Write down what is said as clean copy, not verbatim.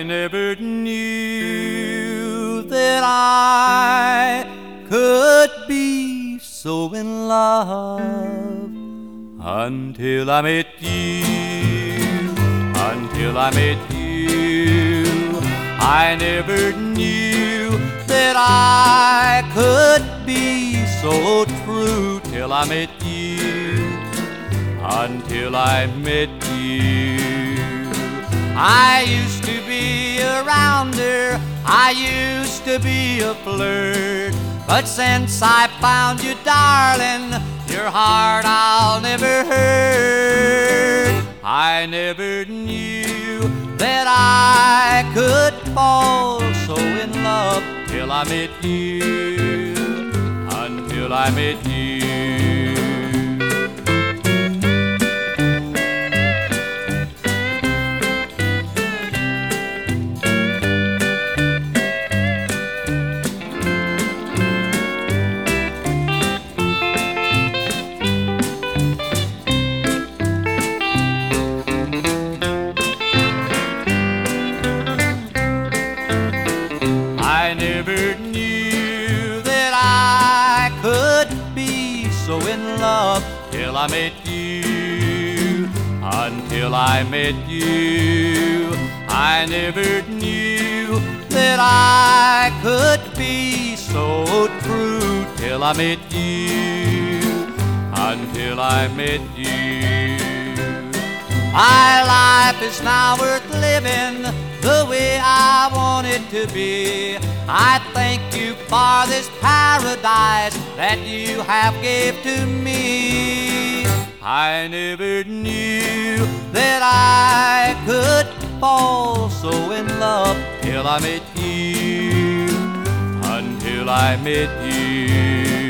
I never knew that I could be so in love until I met you, until I met you. I never knew that I could be so true till I met you, until I met you. I used to be a rounder, I used to be a flirt, but since I found you, darling, your heart I'll never hurt. I never knew that I could fall so in love till I met you, until I met you. I never knew that I could be so in love till I met you, until I met you. I never knew that I could be so true till I met you, until I met you. My life is now worth living the way I want it to be. I thank you for this paradise that you have gave to me. I never knew that I could fall so in love till I met you, until I met you.